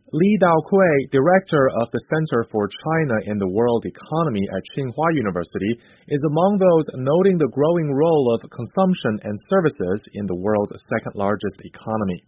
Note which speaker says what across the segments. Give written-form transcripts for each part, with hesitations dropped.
Speaker 1: Li Daokui, director of the Center for China in the World Economy at Tsinghua University, is among those noting the growing role of consumption and services in the world's second-largest economy.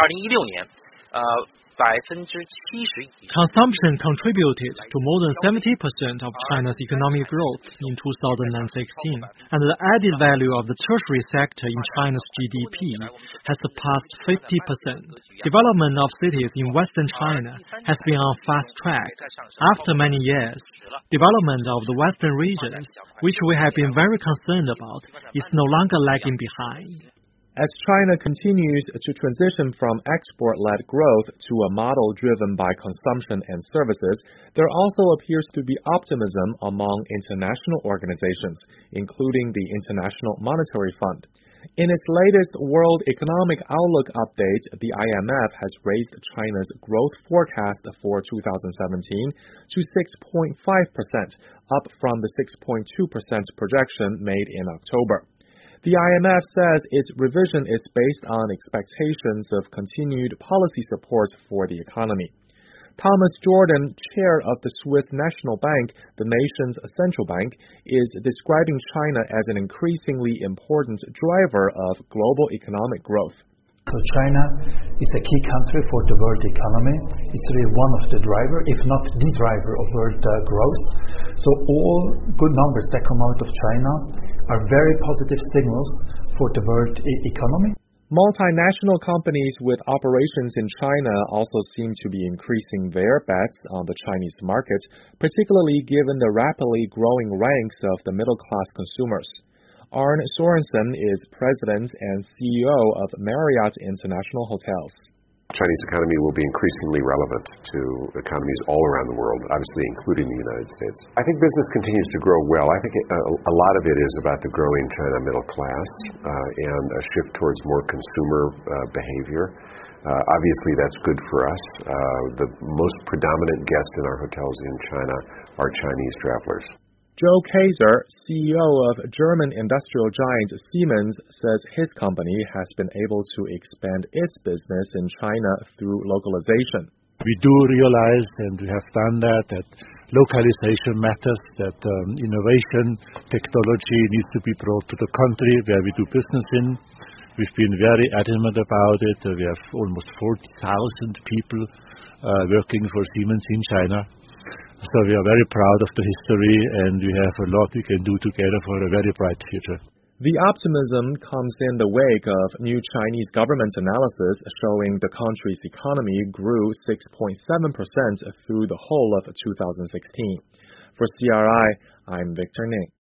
Speaker 2: Consumption contributed to more than 70% of China's economic growth in 2016, and the added value of the tertiary sector in China's GDP has surpassed 50%. Development of cities in Western China has been on fast track. After many years, development of the Western regions, which we have been very concerned about, is no longer lagging behind.
Speaker 1: As China continues to transition from export-led growth to a model driven by consumption and services, there also appears to be optimism among international organizations, including the International Monetary Fund. In its latest World Economic Outlook update, the IMF has raised China's growth forecast for 2017 to 6.5%, up from the 6.2% projection made in October. The IMF says its revision is based on expectations of continued policy support for the economy. Thomas Jordan, chair of the Swiss National Bank, the nation's central bank, is describing China as an increasingly important driver of global economic growth.
Speaker 3: So China is a key country for the world economy. It's really one of the drivers, if not the driver of world growth. So all good numbers that come out of China are very positive signals for the world economy.
Speaker 1: Multinational companies with operations in China also seem to be increasing their bets on the Chinese market, particularly given the rapidly growing ranks of the middle-class consumers. Arne Sorensen is president and CEO of Marriott International Hotels.
Speaker 4: The Chinese economy will be increasingly relevant to economies all around the world, obviously including the United States. I think business continues to grow well. I think a lot of it is about the growing China middle class and a shift towards more consumer behavior. Obviously, that's good for us. The most predominant guests in our hotels in China are Chinese travelers.
Speaker 1: Joe Kaeser, CEO of German industrial giant Siemens, says his company has been able to expand its business in China through localization.
Speaker 5: We do realize, and we have done that localization matters, that innovation, technology needs to be brought to the country where we do business in. We've been very adamant about it. We have almost 40,000 people working for Siemens in China. So we are very proud of the history, and we have a lot we can do together for a very bright future.
Speaker 1: The optimism comes in the wake of new Chinese government analysis showing the country's economy grew 6.7% through the whole of 2016. For CRI, I'm Victor Ning.